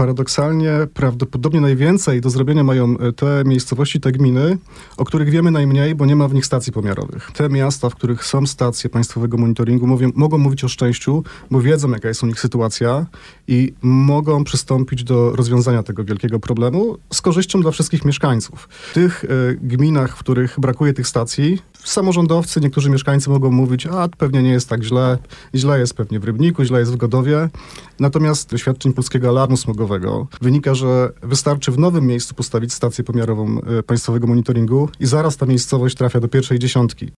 paradoksalnie prawdopodobnie najwięcej do zrobienia mają te miejscowości, te gminy, o których wiemy najmniej, bo nie ma w nich stacji pomiarowych. Te miasta, w których są stacje państwowego monitoringu, mogą mówić o szczęściu, bo wiedzą, jaka jest u nich sytuacja i mogą przystąpić do rozwiązania tego wielkiego problemu z korzyścią dla wszystkich mieszkańców. W tych gminach, w których brakuje tych stacji, samorządowcy, niektórzy mieszkańcy mogą mówić, a pewnie nie jest tak źle, źle jest pewnie w Rybniku, źle jest w Godowie. Natomiast z doświadczeń Polskiego Alarmu Smogowego wynika, że wystarczy w nowym miejscu postawić stację pomiarową państwowego monitoringu i zaraz ta miejscowość trafia do pierwszej dziesiątki.